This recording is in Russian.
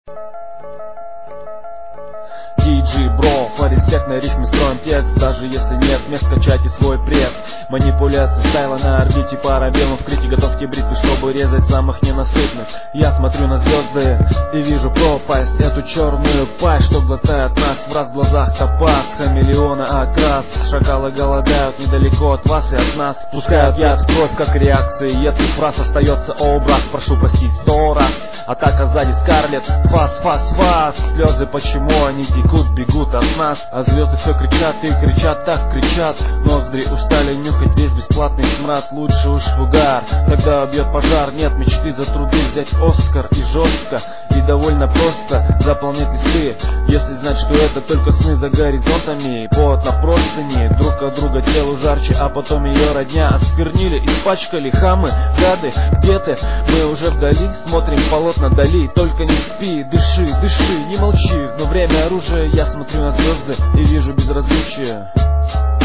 DJ Bro, фаристек на рифме строим текст, даже если нет мест, качайте свой пресс. Манипуляции стайла на орбите парабеллум, в крите готовьте бритвы, чтобы резать самых ненасытных. Я смотрю на звезды и вижу пропасть, эту черную пасть, что глотает нас, в раз в глазах топаз, хамелеона окрас. Шакалы голодают недалеко от вас и от нас, пускают яд в кровь, как реакции едких фраз. Остается образ, прошу простить 100 раз. Атака сзади Скарлетт, фас, фас, фас. Слезы, почему они текут, бегут от нас? А звезды все кричат и кричат, так кричат. Ноздри устали нюхать весь бесплатный смрад. Лучше уж в угар, когда убьет пожар. Нет мечты за труды взять Оскар. И жестко, и довольно просто заполнять листы, если знать, что это только сны за горизонтами. Повод на простыни, друг от друга телу жарче. А потом ее родня осквернили, испачкали. Хамы, гады, где ты? Мы уже вдали, смотрим полотна дали. Только не спи, дыши, дыши, не молчи. Но время оружия, я смотрю на звезды и вижу безразличие.